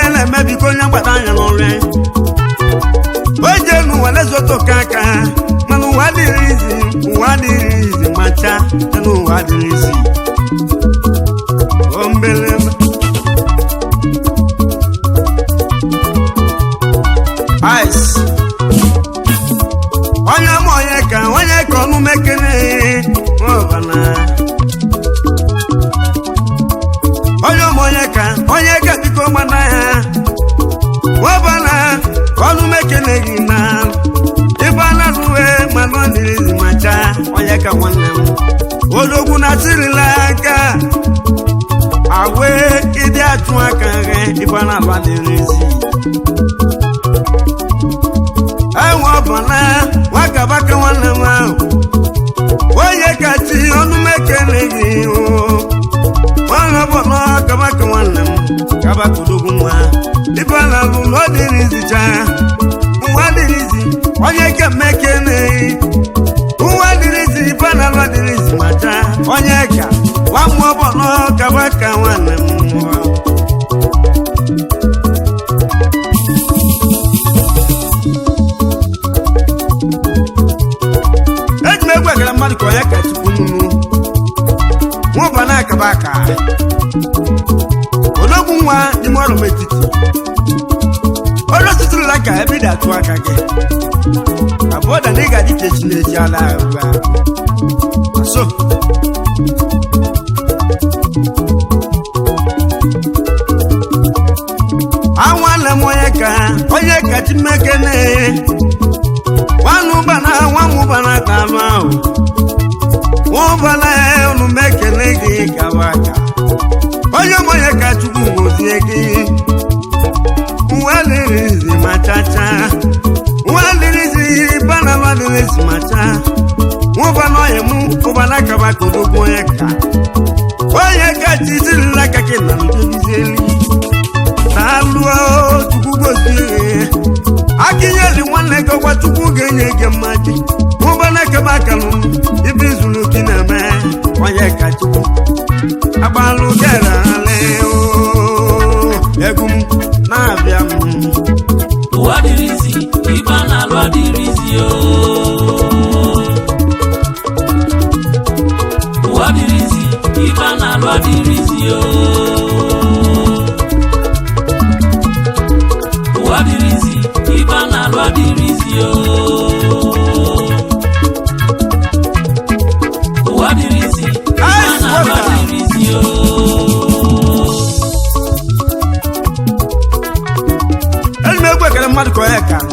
onye na-emebi ka onye gbata anya n'ọrụ oje n'ụwa na-ezoto kaka mana ụwa dịrị izi macha n'ụwa dịrị izi ombele ice onye ka ọnụ mekene ọbana onye ka biko gbana ya ọbana ọnụ mekene gị na ịbana ruwe mana ọ dịrị izi macha onye ka nwanne m odogwu na sirila aka awe ịdị atụ aka ghe ịbana alwa dịrị izi enwe ọbana wakabaka nwanne m ahụ onye kachi ọnụ mekene gị nwanne ọbọna kabaka nwanne m kabaka odogwu nwa ịbana alụ na ọ dịrị izi cha nwa dịrị izi onye ka mekene nwa dịrị izi ịbana alụ dịrị izi macha onye ka nwa m ọbọna kabaka nwanne m mmadụ ka onye ka chukwu nunu nwụba na-akaba aka odogwu nwa n'ime ọrụ metiti ọrụ ositụrụla ka ebe dị atụ aka gị abụọ da na ị ga-adị ka echi na-eji ala ugbu a so anwanne m onye ka chimekene nwanụbana ka anụ ahụ nwụbana unu mekele gị gawa aka onye ka chukwu gozie gị nwa dịrịzi ma chacha nwa dịrịzi bana nwa dịrịzi ma cha nwụbana onye m ụbana kaba ka odogwu onye ka chizirila ka gị na ndobizieli na alụọ chukwu gozie akịnyeli nwanne gị ọgwa chukwu ga-enye gị mmadụ ụbana kaba akalụ ibe izulu gị na-eme onye ka chukwu agbalụ gara ale egwu m na-abịa m ụwa dịrịzi ịba na alụ adịrịzi ụwa dịrịzi ịba na alụ adịrịzi ụwa dịrịzi ịba na alụ adịrịzi ụwa dịrịzi ịba na alụ adịrịzi elime egwu ekele mmadụ ka onye ka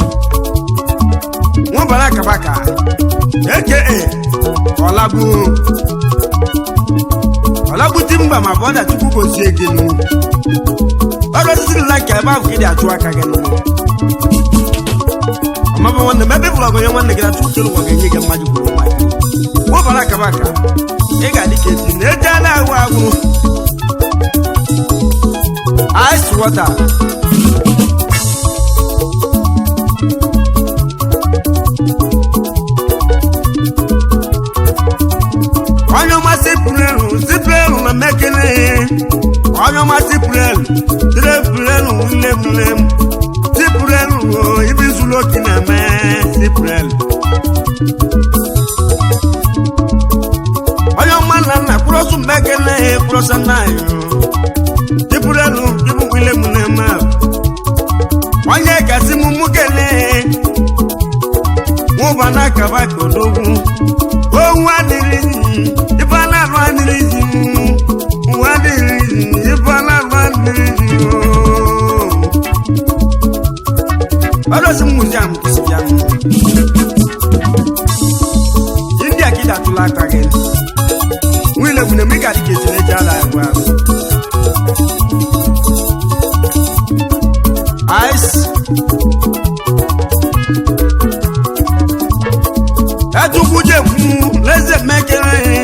nwụbara akabaka aka ọlagbu timba ma bụ ọda chukwu gozie gị nụ ọrụ osirila ka ebe ahụ ka ị dị atụ aka gị nụ ọmaba nwanne m ebe vlọg onye nwanne gị na chukwu ụwa ga-enye gị mmadụ kwuru mmadụ nwụbara akabaka ị ga-adị ka esi na-eje a na-ahụ agwụ ice water onye ọmasị pụrụ na mekene onye ọmasị pụrụ wile tipụrụ ibi zuru oke na-eme tipụrụ onye ọma nna nna kpụrọsụ mekene kpụrọsa nna anyị tipụrụ ibu wile m na-eme onye kasị m mụ kene nwụba na akaba ka odogwu onwe adịrịzi ife a na-alụ adịrịzi nwa adịrịzi ife a na-alụ adịrịzi ọdọsi m muziam kisi bịa ndị akịda atụla aka gị nwile gwune m ị ga-adị ka esiri eji ala agwa ice ẹtukú jẹ fún lẹsẹ mẹkẹrẹ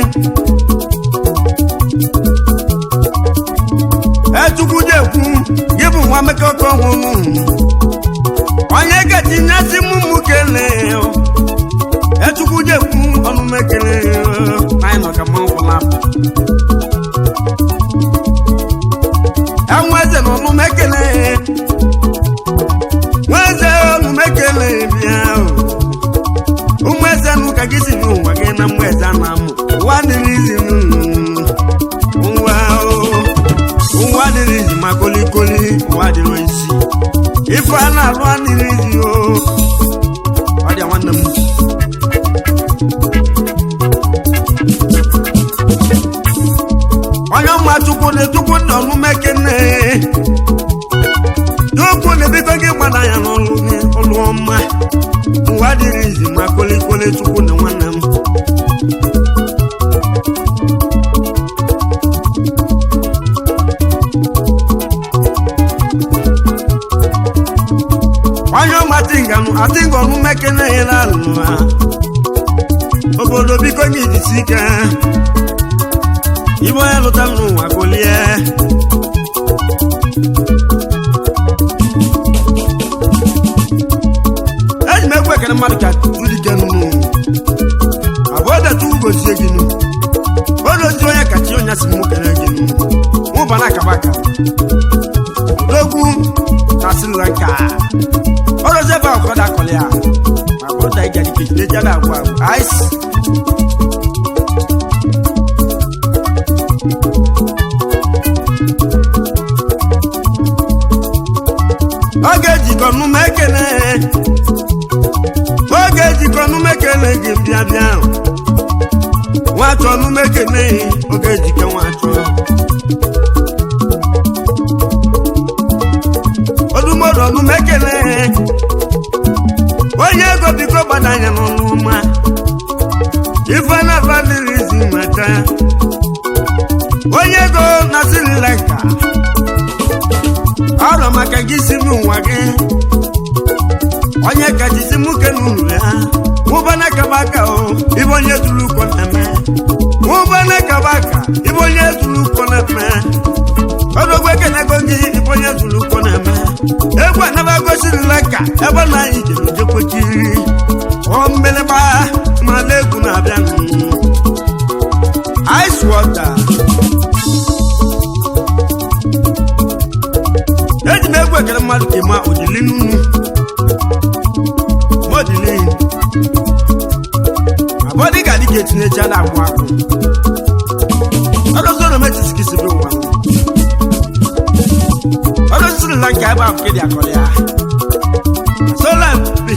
ẹtukú jẹ fún gíbù wọn mẹkọkọ wọn ọyẹ kẹtì nyasi mímú kẹlẹ ẹtukú jẹ fún ọnu mẹkẹrẹ náà nọ kàmá wọlá ẹwọn ẹsẹ nọnu mẹkẹrẹ Weze numekele bia umweze nuka gisi nuwa gena mweza namu wadirizi wadirizi makolikoli wadiroisi ifana wadirizi wadi awana mu onyo matukune tukune numekene tukune bikogi gbada ya n'olu ọma wadirizi makolikoli tukune nwanne m onyo matinganu atingonu mekene ilalua obodo bikogi disike ibo elutanu wakolie ekene mmadụ ka tudike nnu abụọda tu gozie gị nnu odozi onye kachi onye si mụ kere gị nnu mụbana akabaka odogwu na Sri Lanka odozi ebe ọkọda akọli ya abụọda ịga dike jide jada agwụ agwụ ice oge jikọ nnume ekene oge jikọ nume kele gị bịa bịa nwachọ nume kele oge jike nwachọ odumodo nume kele onye ego biko gbadanya n'ọnụọma ife na vandirizi mata onye ego na Sri Lanka ọrụ maka gị si n'ụwa gị onye kachisi muke n'ụlọ ya mụbana kabaka ibe onye tụrụ ụkọ na-eme mụbana kabaka ibe onye tụrụ ụkọ na-eme ọdọgwa ekenego gị ibe onye tụrụ ụkọ na-eme egwu anabago Sri Lanka ebe na anyị jere jekwechiri mbeleba mala egwu na-abịa ice water eji m egwu ekele mmadụ ka ma ojili n'unu abodi ga dike tinye jana agwụ agwụ ọdọzọrọ metisi kisi bụ nwa ọdọzọrọ Sri Lanka ebe ahụ kedi akọrọ ya sola mpi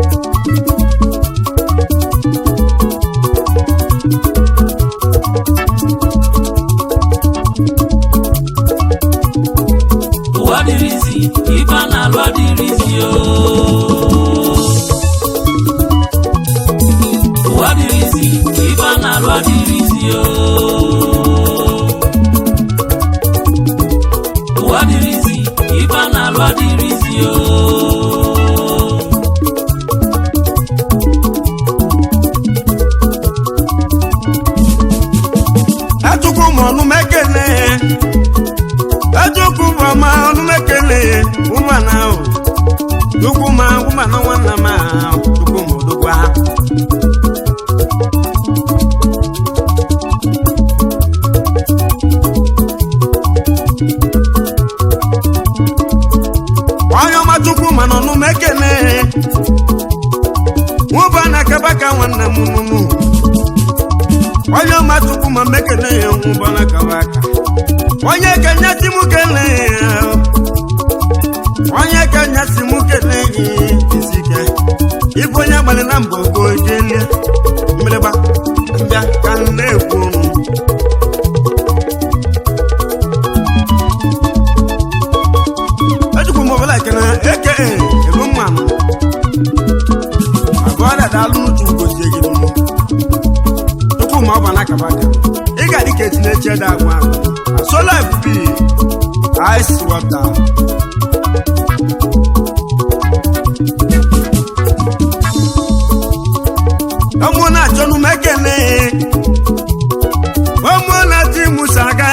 wadirizi iba na alwadirizi wadirizi iba na alwadirizi wadirizi iba na alwadirizi atuku mọnu mekele atuku mọnu mekele umana o dukuma umana wana ma dukumo dukwa Chukwu mana ọnụ mekene nwụbana kabaka nwanne m nụnụ onye ọma Chukwu ma mekene ya nwụbana kabaka onye kenyesi mụ kene ya onye kenyesi mụ kene gị isike ibu onye gbalị na mbọ go jelie mmerịba mbịa ka m na-ekwu eke elu mmanụ abụọ dalụ n'utu gozie gị nnu tupu ma ọ bụ n'akabaka ị ga dịka etinye cheda agwa sola ebubi ice water ọmụ na-achọ n'ume ekele ọmụ na-ati musaga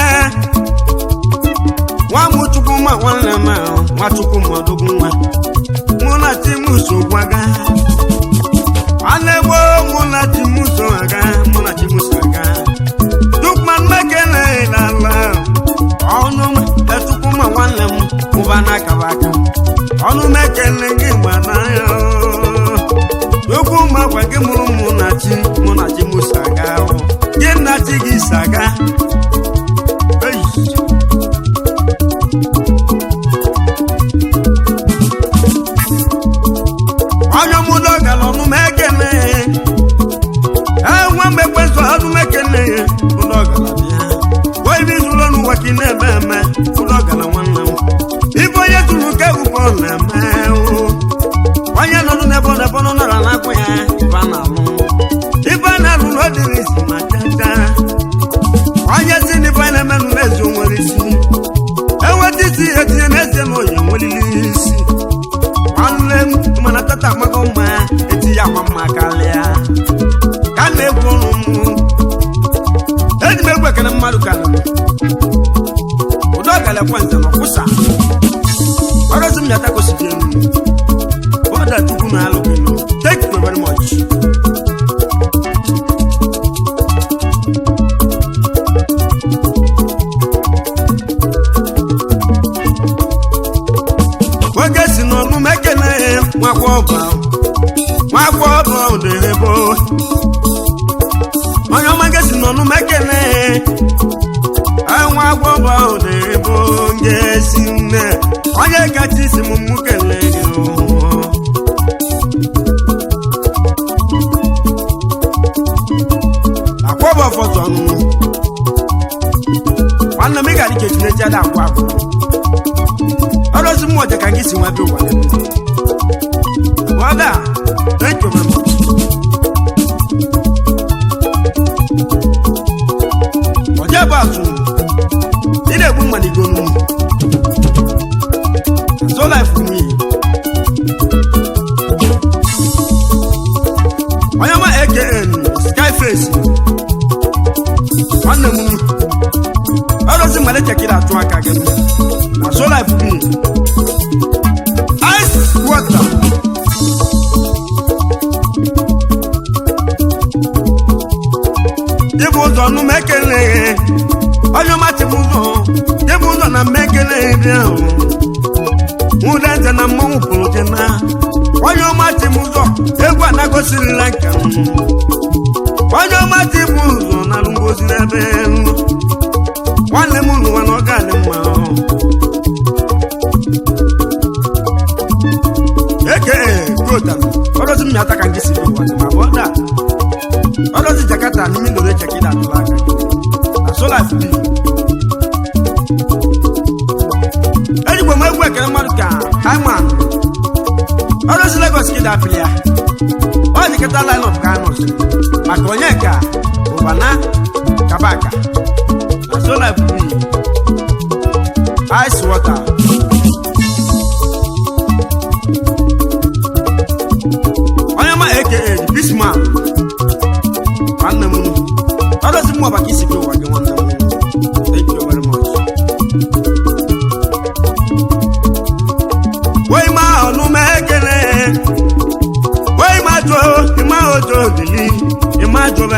nwa mụ Chukwu ma nwanne m nwa Chukwu ma ọdụgụ nwa mụ na Chimuso gwaga nwanne gbo mụ na Chimuso aga mụ na Chimuso aga Chukwu mekele n'ala ọnụ Chukwu ma nwanne m ụba n'aka kabaka ọnụ mekele gị gbanaya okwu makwa gị mụrụ mụ na chi musaga gị na chi gị saga onye mụdọ gara ọnụ mekele enwe mgbe kwesị ọnụ mekele ụlọ gara bịa oyibi zụrụ n'ụwa ka ị na-eme eme ụlọ gara nwanne m ibe onye tụrụ nke ugbo na-eme onye nọdụ n'ebe ọ nọ nọrọ n'akwa ya ibe a na-alụ na ọ dịrị isi ma chacha onye si n'ibe a na-emenụ n'ezi onwere isi enweta isi etinye n'ezie na onye nwelili isi nwanne m mana tata amaghị mma eti ya ama mma karịa ka na-egwu ọrụ m eji m egwu ekene mmadụ karịrị ụdọ galekwa nze na ọkwụsa ọrụzi m yata gosiri elu ọda chukwu na alụ gị thank you very much nwoke si n'ọnụ mekene nwakwa ọba ụdịrịbo onye ọma gị si n'ọnụ mekene nwa agbọba ụdịrịbo ga-esi nne onye kacha isi m mụ kele gị akwọba fọtọ ọnụnụ nwanne m ị gara ike chinechi ada akwa akwa ọrụzi m ọja ka gị si nwa bi ụwa wada thank you very much ọja bụ atụ ị na-egbu mmaligo nụ so life me onye ọma AKN Skyface nwanne m ọrụzi mmalite ka ị na-atụ aka gị na so life me ice water ịbụ ụzọ ọnụ m ekele onye ọma chịbụ ụzọ ịbụ ụzọ na m ekele ebe ahụ nwụda nze na mmanwụ pụrụ dị na onye ọma chịbụ ụzọ egwu anagosirila nka m onye ọma chịbụ ụzọ na alụmgozi n'ebe nwanne m n'ụwa na ọ ga-adị mma eke kota ọrụzi m yata ka nke si ụwa ma bụ ọda ọrụzi Jakarta n'ime ndoro echekida atụla aka na sola fbi ejikwa m egwu ekere mmadụ ka Iman ọrụzi Lagos kida apịrị ya ọ dịkịta lineup ka anọzi maka onye ka ụbana kabaka na sola fbi ice water onye ma AKN Bisman nwanne m ọrụzi m ọba ka isi bi ụwa gị nwanne m thank you very much wee ma ọnụ m ekele wee ma jụ ịma ojo odili ịma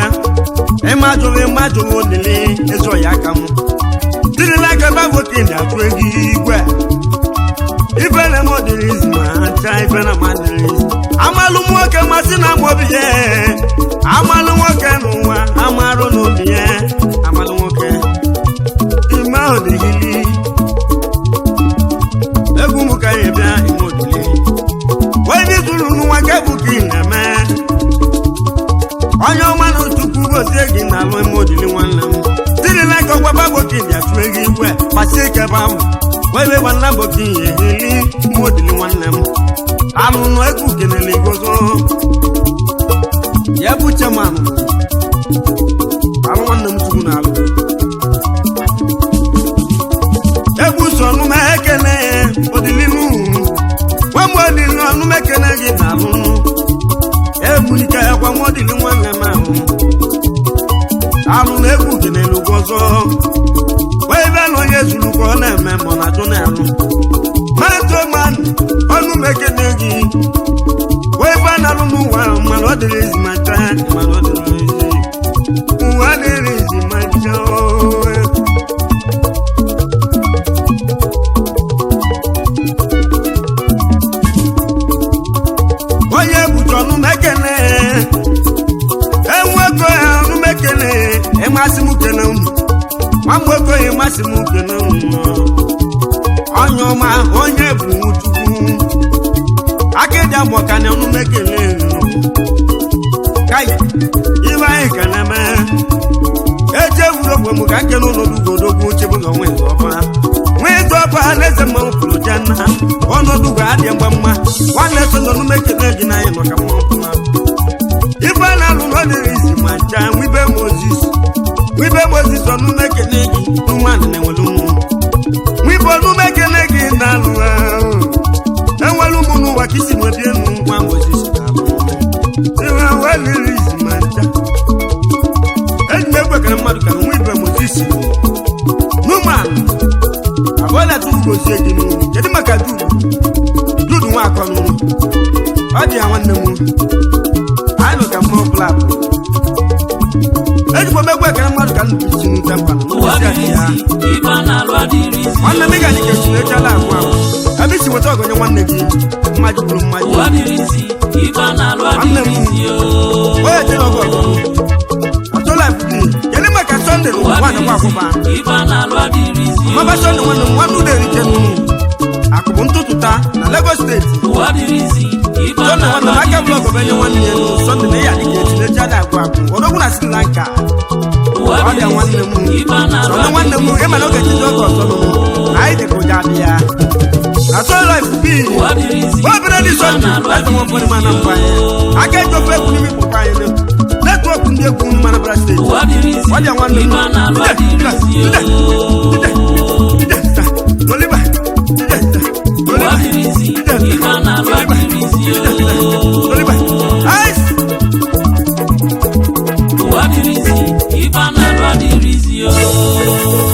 jụrụ odili ezo ya aka m dirila aka bavoke na-atụ ego igwe ife na m ọdịrị izi ma hacha ife na madịrị izi amalụ nwoke masị na mobi ya amalụ nwoke n'ụwa amarụ n'obi ya amalụ nwoke ime ahụ dịgili egwu m ka ya bịa ime odili onye zuru n'ụwa nke bụ ka ị na-eme onye ọma na chukwu gozie gị na alụ ime odili nwanne m tirila ka ọgwa baboki dị atụ ego igwe kpasi ike ba m wee be gbanna boki ihe eli ime odili nwanne m alụnụ egwu kenele igozo ya bụ chairman alụ nwanne m chukwu na alụ egwu so ọnụ m ekene odilinu nwamgbe odili ọnụ m ekene gị na alụ egbulike ekwa nwa odili nwanne m ahụ alụ na egwu kenele ugozo wee be na onye zuru ka ọ na-eme ma ọ na-ajụ na alụ mato man ọnụ m ekene gị wee be na alụ n'ụwa mana ọ dịrị ezi ma taa mana ọ dịrị ezi ụwa dịrị ezi ma taa si m kene onye ọma onye bụ Chukwu akịja bụ ka na ọnụ mekele kai ibe anyị ka na-eme eje wuro m ka nke n'ọnọdụ godogwu chebe ga onwe ọma nwee ọba na-eze mmanwụ pụrụ janna ọnọdụ ga adị mgba mma nwanne so n'ọnụ mekele gị n'anya maka mmanwụ ibe na-alụ n'ọdịrị isi ma ncha wibe Moses ọnụ mekele gị n'ụmụanụ na-enwere ụmụ wibe ọnụ mekele gị na-alụ enwere ụmụ n'ụwa ka isi nwebie nụ nwa Moses iwe weliri isi ma ncha eji m ekwekere mmadụ ka nwa ibe Moses n'ụmụanụ abụọlata ugozie gị n'ụlọ kedu maka dudu nwa akọ n'ụlọ ọ dị ya nwanne m anyị nọ ka mma ọbụla ejikwa m ekwekere mmadụ ka nnukwu isi n'ute mkpa nwanne m ị ga-adị ka echiri echala agwụ ahụ ebe isi nweta ọgọnye nwanne gị mmaji bụrụ mmaji nwanne m onye chere ọgọ atụla dị kedu maka Sọnde nwanne m akwụba maba Sọnde nwanne m nwanne ụlọ erike n'ụlọ akụbụ ntụtụta na Lagos steeti Sọnde nwanne m aka blọgụ bụ enye nwanne ya Sọnde na ya dị ka echiri echala agwụ ahụ odogwu na Sri Lanka ọ dị nwanne m Sọnde nwanne m ịma na oge echichi oge ọzọ na anyị dị ka ụja dị ya na Sunlife bi obere dị Sọnde eze nwa ụfọdụ mana mba aka eji ofe egwu n'ime ikpokwa anyị netwọk ndị egwu Anambra steeti ọ dị nwanne m